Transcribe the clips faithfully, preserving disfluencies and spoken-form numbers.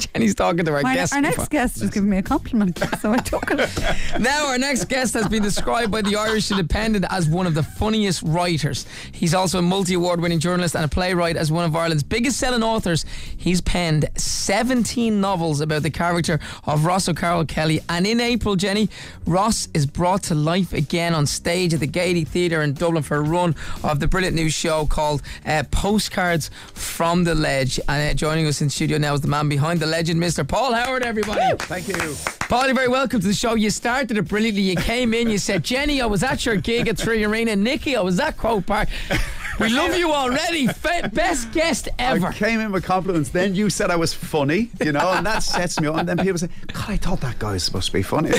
Jenny's talking to our My, guest. our next guest has given me a compliment, so I took it. Now, our next guest has been described by the Irish Independent as one of the funniest writers. He's also a multi-award winning journalist and a playwright. As one of Ireland's biggest selling authors, he's penned seventeen novels about the character of Ross O'Carroll Kelly. And in April, Jenny, Ross is brought to life again on stage at the Gaiety Theatre in Dublin for a run of the brilliant new show called uh, Postcards from the Ledge. And uh, joining us in studio now is the man behind the legend, Mister Paul Howard, everybody. Woo! Thank you. Paul, you're very welcome to the show. You started it brilliantly. You came in, you said, Jenny, I was at your gig at Three Arena. Nikki, I was at Croke Park. We love you already. Fe- best guest ever. I came in with compliments. Then you said I was funny, you know, and that sets me up. And then people say, God, I thought that guy was supposed to be funny.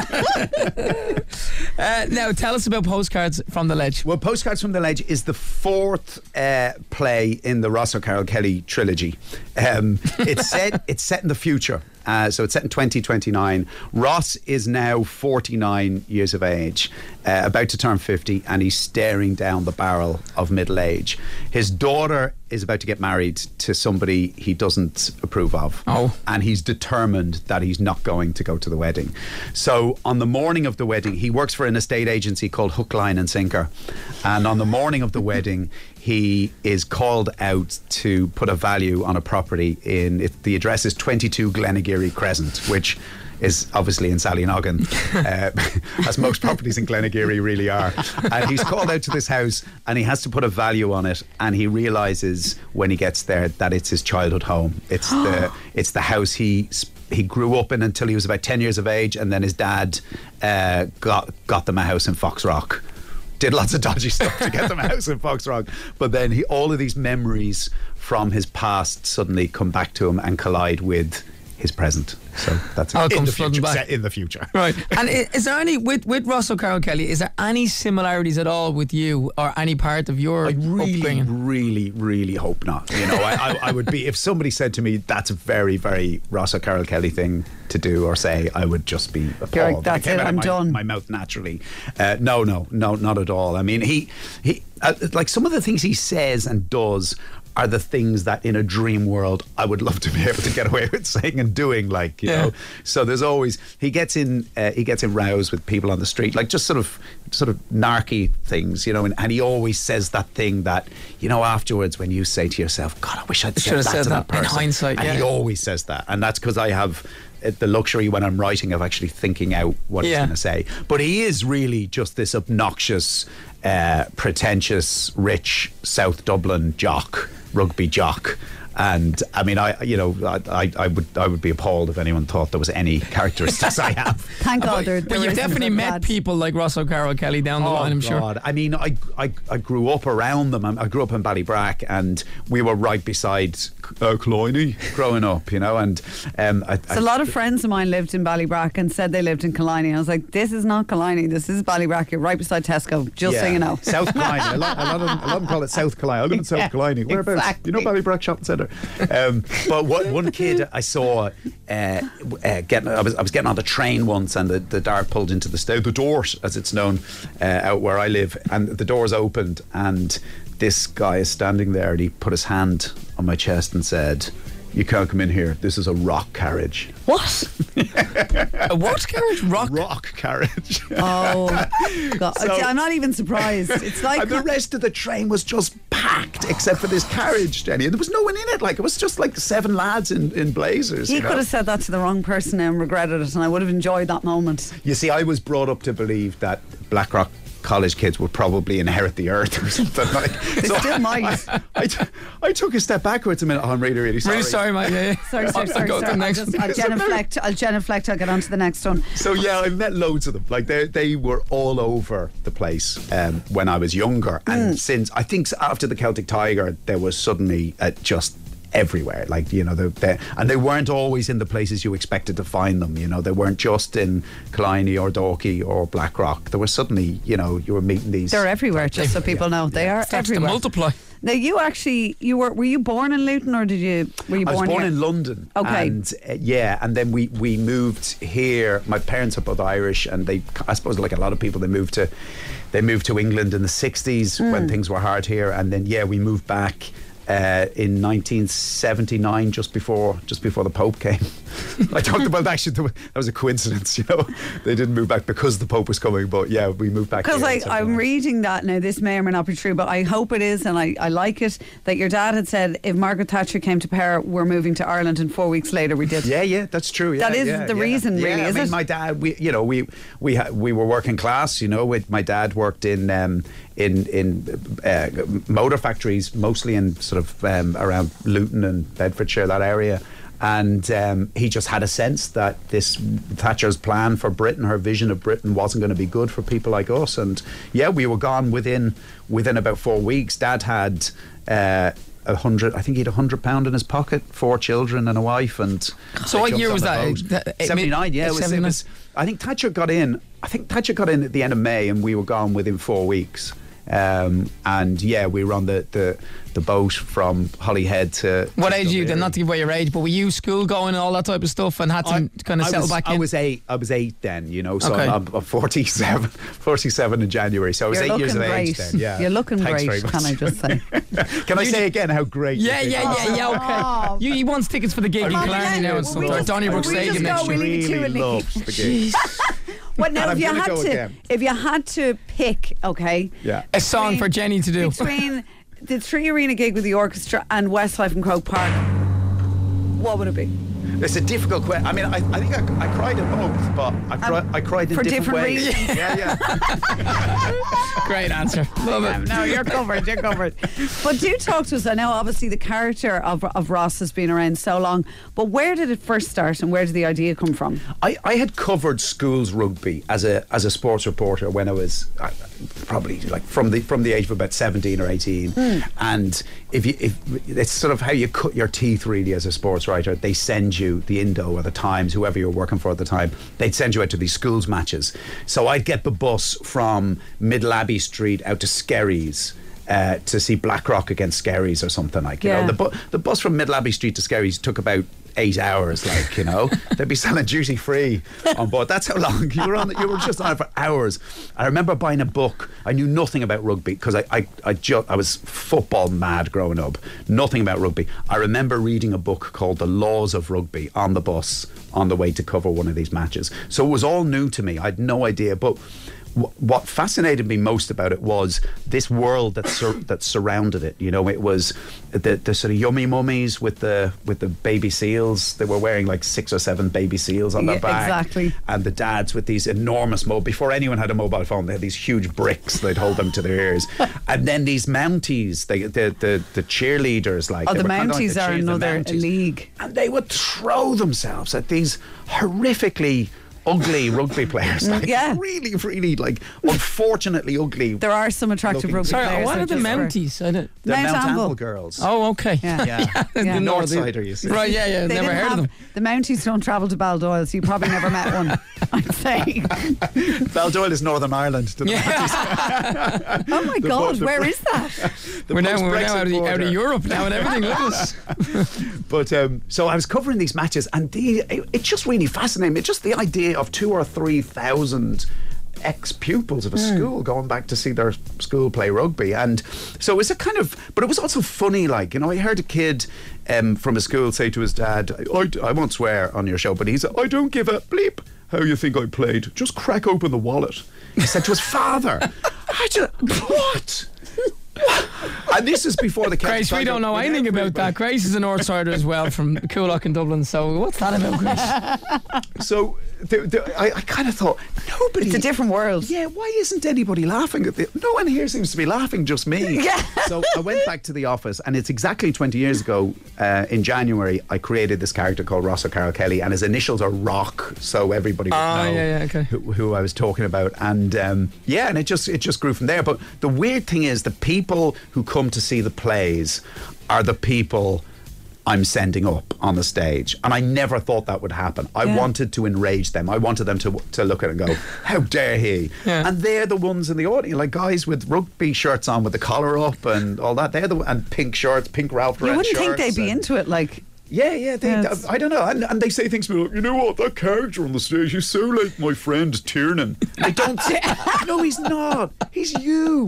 uh, now, tell us about Postcards from the Ledge. Well, Postcards from the Ledge is the fourth uh, play in the Ross O'Carroll Kelly trilogy. Um, it's set. It's set in the future. Uh, so it's set in twenty twenty-nine. Ross is now forty-nine years of age, uh, about to turn fifty, and he's staring down the barrel of middle age. His daughter is about to get married to somebody he doesn't approve of. Oh. And he's determined that he's not going to go to the wedding. So on the morning of the wedding, he works for an estate agency called Hook, Line and Sinker. And on the morning of the wedding, he is called out to put a value on a property in, it, the address is twenty-two Glenageary Crescent, which is obviously in Sallynoggin, uh, as most properties in Glenageary really are. And he's called out to this house and he has to put a value on it, and he realises when he gets there that it's his childhood home. It's the it's the house he he grew up in until he was about ten years of age, and then his dad uh, got got them a house in Foxrock. Did lots of dodgy stuff to get them a house in Foxrock, but then he all of these memories from his past suddenly come back to him and collide with his present. So that's All it. In comes the future, flooding back. set in the future. Right. And i- is there any, with, with Ross O'Carroll Kelly, is there any similarities at all with you or any part of your I really, upbringing? really, really hope not. You know, I, I, I would be, if somebody said to me, that's a very, very Ross O'Carroll Kelly thing to do or say, I would just be appalled. You're like, that's It came it, out of I'm my, done. my mouth naturally. Uh, no, no, no, not at all. I mean, he, he uh, like some of the things he says and does are the things that in a dream world I would love to be able to get away with saying and doing, like, you Yeah. know. So there's always, he gets in uh, he gets in rows with people on the street, like just sort of sort of narky things, you know, and, and he always says that thing that, you know, afterwards when you say to yourself, God, I wish I'd Should said have that said to that that in person. hindsight, And yeah. he always says that, and that's because I have uh, the luxury when I'm writing of actually thinking out what he's Yeah. going to say. But he is really just this obnoxious, uh, pretentious, rich South Dublin jock, rugby jock. And I mean, I you know, I, I, I would I would be appalled if anyone thought there was any characteristics I have. Thank God there, But there you've isn't, definitely I'm met glad. people like Ross O'Carroll Kelly down the Oh, line, I'm God. sure. I mean, I, I I grew up around them. I grew up in Ballybrack, and we were right beside uh, Killiney growing up, you know. And um, I, So a lot of friends of mine lived in Ballybrack and said they lived in Killiney. I was like, this is not Killiney, this is Ballybrack. You're right beside Tesco, just so you know. South Killiney. A lot, a lot of them, a lot of them call it South Killiney. I live in South Yeah, Killiney. Whereabouts? exactly. You know Ballybrack Shopping Centre. Um, but what, one kid I saw uh, uh, getting, I was I was getting on the train once, and the, the dart pulled into the sta- the Dort, as it's known, uh, out where I live, and the doors opened, and this guy is standing there, and he put his hand on my chest and said, "You can't come in here. This is a rock carriage." What? A what carriage? Rock? Rock carriage. Oh, God. So- I'm not even surprised. It's like And the rest of the train was just packed, except for this carriage, Jenny. And there was no one in it. Like, it was just like seven lads in, in blazers. he you know? could have said that to the wrong person and regretted it, and I would have enjoyed that moment. You see, I was brought up to believe that Blackrock College kids would probably inherit the earth or something like. They still might. I, I, t- I took a step backwards a minute. Oh, I'm really, really sorry. Really sorry, mate. Yeah, yeah. Sorry, sorry, I'll sorry, go to sorry. the I'll, next just, one. I'll genuflect. I'll genuflect. I'll get on to the next one. So yeah, I met loads of them. Like they they were all over the place um, when I was younger, and Mm. since I think after the Celtic Tiger, there was suddenly uh, just everywhere. Like, you know, they, they, and they weren't always in the places you expected to find them. You know, they weren't just in Killiney or Dalkey or Blackrock. There was suddenly, you know, you were meeting these. They're everywhere, just so people know. They are Starts to everywhere. multiply. Now, you actually, you were were you born in Luton, or did you were you I born was born here? in London. Okay. And uh, yeah, and then we, we moved here. My parents are both Irish, and they, I suppose, like a lot of people, they moved to, they moved to England in the sixties Mm. when things were hard here, and then yeah, we moved back uh, in nineteen seventy-nine, just before just before the Pope came. I talked about actually that was a coincidence, you know. They didn't move back because the Pope was coming, but yeah, we moved back. Because like I'm reading that now, this may or may not be true, but I hope it is, and I, I like it, that your dad had said if Margaret Thatcher came to power, we're moving to Ireland, and four weeks later we did. Yeah, yeah, that's true. Yeah, that is yeah, the yeah. reason, really, yeah, is I mean, it? my dad, we, you know, we we ha- we were working class, you know. With my dad worked in um, in in uh, motor factories, mostly in sort of um, around Luton and Bedfordshire, that area. And um, he just had a sense that this Thatcher's plan for Britain, her vision of Britain, wasn't going to be good for people like us. And yeah, we were gone within within about four weeks. Dad had uh, a hundred, I think he had a hundred pound in his pocket, four children and a wife. And so what year was that? that seventy-nine. Yeah, it was, it was. I think Thatcher got in. I think Thatcher got in at the end of May, and we were gone within four weeks. Um, and yeah, we were on the, the, the boat from Holyhead to. What to age are you then? Dunleary. Not to give away your age, but were you school going and all that type of stuff, and had to I, kind of I settle was, back in? I was eight. I was eight then, you know. So Okay. I'm, I'm forty-seven, forty-seven in January. So I was You're eight years of looking age great. then. Yeah, You're looking Thanks great, very much. can I just say? Can I say again how great? Yeah, you think yeah, I am? yeah, yeah. Okay. Oh. You, he wants tickets for the gig in I Killarney really now and love- stuff, we or just- Donnybrook we just Stadium go, next we'll year. leave it to you really and Nicky. loved the gig. What now? And If I'm you gonna had go to, again. if you had to pick, okay, Yeah. A song for Jenny to do. between the Three Arena gig with the orchestra and Westlife in Croke Park, what would it be? It's a difficult question. I mean, I, I think I, I cried in both, but I, cri- I cried in for different, different ways. reasons. Yeah, yeah. Great answer. Love it. No, you're covered. You're covered. But do talk to us. I know, obviously, the character of of Ross has been around so long. But where did it first start, and where did the idea come from? I, I had covered schools rugby as a as a sports reporter when I was uh, probably like from the from the age of about seventeen or eighteen, Hmm. and if you if it's sort of how you cut your teeth really as a sports writer. They send you the Indo or the Times, whoever you're working for at the time. They'd send you out to these schools matches. So I'd get the bus from Middle Abbey Street out to Skerries. Uh, to see Blackrock against Skerries or something like, you Yeah. know, the, bu- the bus from Middle Abbey Street to Skerries took about eight hours, like, you know. They'd be selling duty free on board. That's how long you were on. You were just on it for hours. I remember buying a book. I knew nothing about rugby because I I I, ju- I was football mad growing up. Nothing about rugby. I remember reading a book called The Laws of Rugby on the bus on the way to cover one of these matches. So it was all new to me. I had no idea, but what fascinated me most about it was this world that sur- that surrounded it. You know, it was the the sort of yummy mummies with the with the baby seals. They were wearing like six or seven baby seals on their Yeah, back. exactly. And the dads with these enormous mo before anyone had a mobile phone, they had these huge bricks. They'd hold them to their ears. And then these Mounties, they, the the the cheerleaders, like Oh, they the were kinda like Mounties the are cheer- the another Mounties. league. And they would throw themselves at these horrifically ugly rugby players. Like, yeah. really, really, like, unfortunately ugly. There are some attractive Looking- rugby Sorry, players. what I are the just- Mounties? I don't. The Mount Mount Amble. Amble girls. Oh, okay. Yeah. Yeah. Yeah. The No, North they- Sider, you see. Right, yeah, yeah. They Never didn't heard have, of them. The Mounties don't travel to Baldoyle, so you probably never met one, I'd say. Baldoyle is Northern Ireland. To the Yeah. Oh my The God, bo- where is that? the We're now, we're post-Brexit now out, of the, out border. of Europe now and everything. Look at us. But um, so I was covering these matches, and the, it, it just really fascinated me. Just the idea of two or three thousand ex-pupils of a school going back to see their school play rugby. And so it was a kind of, but it was also funny, like, you know, I heard a kid um, from a school say to his dad, I, I won't swear on your show, but he said, I don't give a bleep how you think I played, just crack open the wallet. He said to his father, I just, what? And this is before the Grace, we don't know anything about that. Grace is a North Sider as well from Coolock in Dublin. So what's that about, Grace? So the, the, I, I kind of thought, nobody. It's a different world. Yeah, why isn't anybody laughing at this? No one here seems to be laughing, just me. Yeah. So I went back to the office, and it's exactly twenty years ago, uh, in January, I created this character called Ross O'Carroll Kelly, and his initials are Rock, so everybody would Ah, know yeah, yeah, okay. who, who I was talking about. And um, yeah, and it just it just grew from there. But the weird thing is, the people who come to see the plays are the people I'm sending up on the stage, and I never thought that would happen. I Yeah. wanted to enrage them. I wanted them to to look at it and go, "How dare he?" Yeah. And they're the ones in the audience, like guys with rugby shirts on with the collar up and all that. They're the and pink shirts, pink Ralph You Lauren wouldn't think shirts they'd be and- into it, like. Yeah, yeah. They, Yeah, it's- I don't know, and, and they say things to me like, "You know what? That character on the stage, he's so like my friend Tiernan." And they don't. say, no, he's not. He's you.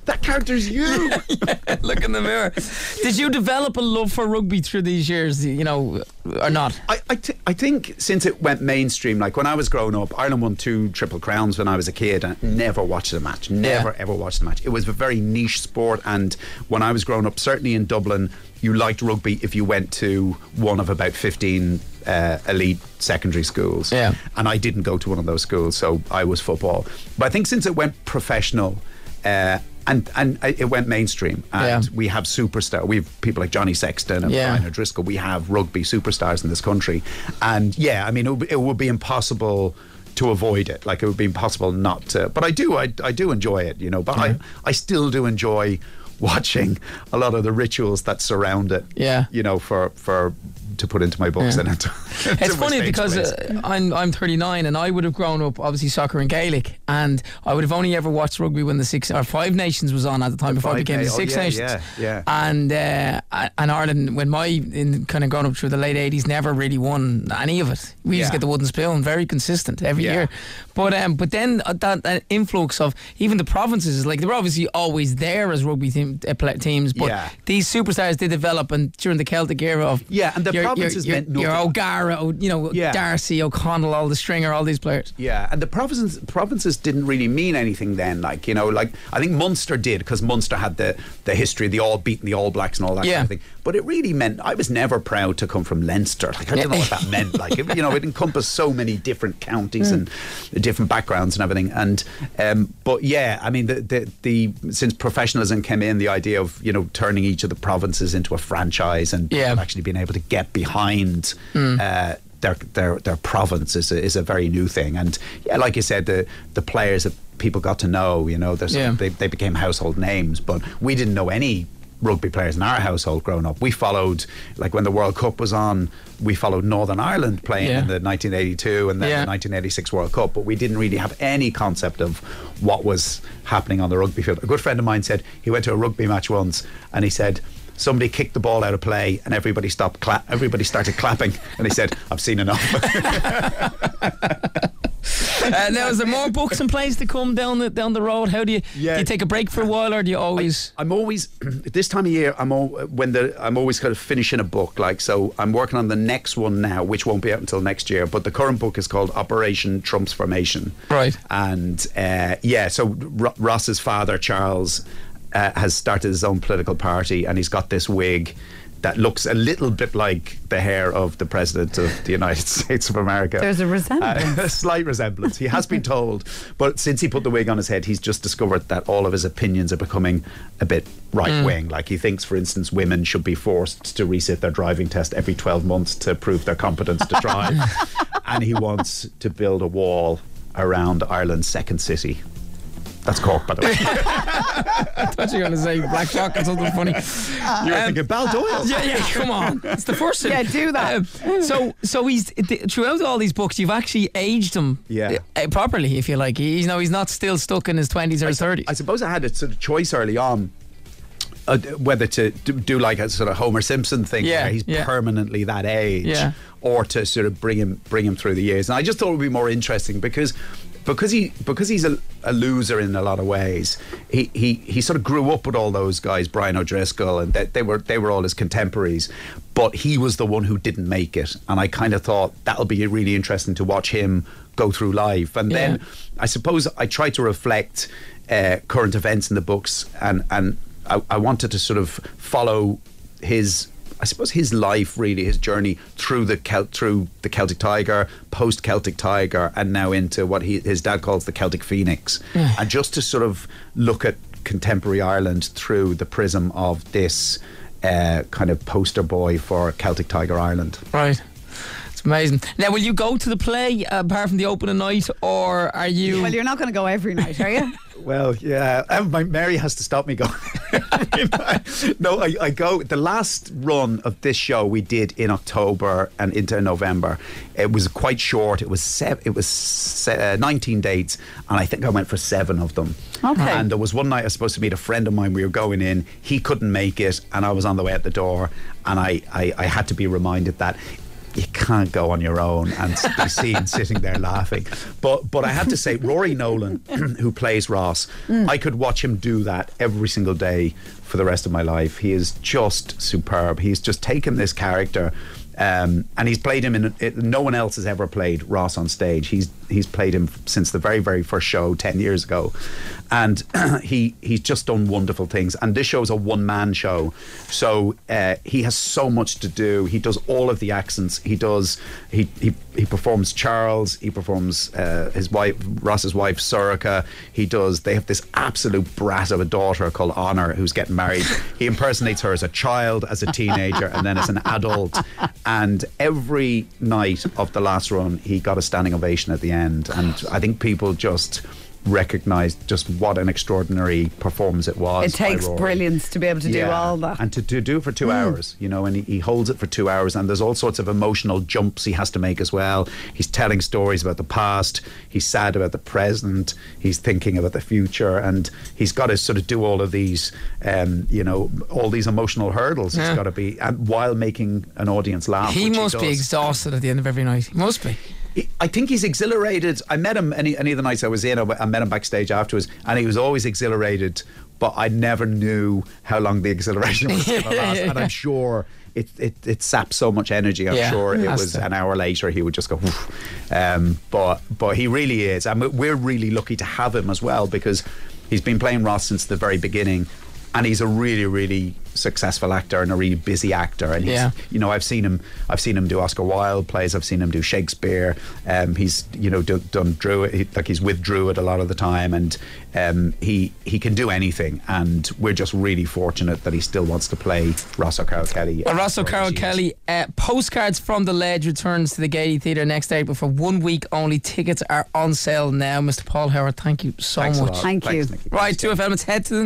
that character's you. Yeah, look in the mirror. Did you develop a love for rugby through these years, you know, or not? I, I, th- I think since it went mainstream, like when I was growing up, Ireland won two Triple Crowns when I was a kid and never watched a match. Never, Yeah. ever watched a match. It was a very niche sport, and when I was growing up, certainly in Dublin, you liked rugby if you went to one of about fifteen uh, elite secondary schools. Yeah. And I didn't go to one of those schools, so I was football. But I think since it went professional, uh, and and it went mainstream, and Yeah. we have superstar. We have people like Johnny Sexton and Yeah. Brian O'Driscoll. We have rugby superstars in this country, and yeah, I mean, it would, it would be impossible to avoid it. Like it would be impossible not to. But I do, I, I do enjoy it, you know. But I, I still do enjoy watching a lot of the rituals that surround it. Yeah. You know, for for to put into my books Yeah. and into, It's into my funny stage because plays. uh, I'm I'm thirty-nine and I would have grown up obviously soccer and Gaelic, and I would have only ever watched rugby when the Six or Five Nations was on at the time before it Five became the Na- oh, Six yeah, Nations. yeah, yeah. And uh, and Ireland, when my in kind of growing up through the late eighties, never really won any of it. We used Yeah. to get the wooden spoon, very consistent every Yeah. year. But um, but then uh, that, that influx of even the provinces, like they were obviously always there as rugby team, uh, pla- teams, but Yeah. these superstars did develop, and during the Celtic era of Yeah, and the your, provinces your, meant your, your nothing. O'Gara, O- you know, Yeah. Darcy, O'Connell, all the Stringer, all these players. Yeah, and the provinces provinces didn't really mean anything then. Like, you know, like I think Munster did, because Munster had the, the history of the all beating the All Blacks and all that Yeah. kind of thing. But it really meant I was never proud to come from Leinster. Like I didn't know what that meant. Like it, you know, it encompassed so many different counties and different backgrounds and everything. And um, but yeah, I mean the, the the since professionalism came in, the idea of you know turning each of the provinces into a franchise and Yeah. people actually being able to get behind. Uh, their their their province is a, is a very new thing, and yeah, like you said, the the players that people got to know, you know, there's Yeah. they they became household names, but we didn't know any rugby players in our household growing up. We followed, like when the World Cup was on, we followed Northern Ireland playing Yeah. in the nineteen eighty-two and then Yeah. the nineteen eighty-six World Cup, but we didn't really have any concept of what was happening on the rugby field. A good friend of mine said he went to a rugby match once and he said somebody kicked the ball out of play and everybody stopped cla- everybody started clapping, and he said, I've seen enough. Uh, now, is there more books and plays to come down the down the road? How do you Yeah. do you take a break for a while, or do you always? I'm always at this time of year. I'm all, when the I'm always kind of finishing a book. Like so, I'm working on the next one now, which won't be out until next year. But the current book is called Operation Trump's Formation. Right. And uh, yeah, so R- Ross's father Charles uh, has started his own political party, and he's got this wig that looks a little bit like the hair of the President of the United States of America. There's a resemblance. Uh, a slight resemblance. He has been told, but since he put the wig on his head, he's just discovered that all of his opinions are becoming a bit right wing. Mm. Like he thinks, for instance, women should be forced to resit their driving test every twelve months to prove their competence to drive. And he wants to build a wall around Ireland's second city. That's Cork, by the way. I thought you were going to say Black Shock or something funny. You were Um, thinking Baldoyle. Yeah, yeah, come on. It's the first thing. Yeah, do that. Um, so, so he's th- throughout all these books, you've actually aged him, Yeah. uh, properly, if you like. He's no, he's not still stuck in his twenties or his thirties. I suppose I had a sort of choice early on uh, whether to do, do like a sort of Homer Simpson thing, Yeah, where he's yeah. permanently that age, Yeah. or to sort of bring him bring him through the years. And I just thought it would be more interesting because because he because he's a, a loser in a lot of ways. He, he he sort of grew up with all those guys, Brian O'Driscoll, and they, they were they were all his contemporaries. But he was the one who didn't make it, and I kind of thought that'll be really interesting to watch him go through life. And Yeah. then I suppose I tried to reflect uh, current events in the books, and and I, I wanted to sort of follow his. I suppose his life, really, his journey through the Celt, through the Celtic Tiger, post Celtic Tiger, and now into what he, his dad calls the Celtic Phoenix, and just to sort of look at contemporary Ireland through the prism of this uh, kind of poster boy for Celtic Tiger Ireland. Right. It's amazing. Now, will you go to the play uh, apart from the opening night, or are you? Well, you're not going to go every night, are you? Well, yeah, um, my Mary has to stop me going. No, I, I go. The last run of this show we did in October and into November. It was quite short. It was seven, It was se- uh, nineteen dates, and I think I went for seven of them. Okay. And there was one night I was supposed to meet a friend of mine. We were going in. He couldn't make it, and I was on the way out the door. And I, I, I had to be reminded that you can't go on your own and be seen sitting there laughing. But but I have to say, Rory Nolan, who plays Ross, mm. I could watch him do that every single day for the rest of my life. He is just superb. He's just taken this character. Um, and he's played him in it, no one else has ever played Ross on stage. He's he's played him since the very very first show ten years ago, and he he's just done wonderful things. And this show is a one man show, so uh, he has so much to do. He does all of the accents. He does he he, he performs Charles. He performs uh, his wife Ross's wife Soraka. He does. They have this absolute brat of a daughter called Honor who's getting married. He impersonates her as a child, as a teenager, and then as an adult. And every night of the last run, he got a standing ovation at the end. And I think people just recognised just what an extraordinary performance it was. It takes brilliance to be able to yeah. do all that. And to, to do it for two mm. hours, you know, and he, he holds it for two hours. And there's all sorts of emotional jumps he has to make as well. He's telling stories about the past. He's sad about the present. He's thinking about the future. And he's got to sort of do all of these, um, you know, all these emotional hurdles. Yeah. He's got to be, and while making an audience laugh. He must he be exhausted at the end of every night. He must be. I think he's exhilarated. I met him any, any of the nights I was in. I met him backstage afterwards, and he was always exhilarated. But I never knew how long the exhilaration was going to last. And I'm sure it, it it sapped so much energy. I'm yeah, sure it was to. An hour later he would just go. Um, but but he really is, and we're really lucky to have him as well, because he's been playing Ross since the very beginning. And he's a really, really successful actor and a really busy actor. And he's, yeah. you know, I've seen him. I've seen him do Oscar Wilde plays. I've seen him do Shakespeare. Um, he's, you know, do, done Druid. He, like he's with Druid a lot of the time, and um, he he can do anything. And we're just really fortunate that he still wants to play Ross O'Carroll Kelly. Well, Ross O'Carroll Kelly, uh, Postcards from the Ledge returns to the Gaiety Theatre next April for one week only. Tickets are on sale now. Mister Paul Howard, thank you so Thanks much. a lot. Thank Thanks, you. Nicky. Right, two F M. Let's head to the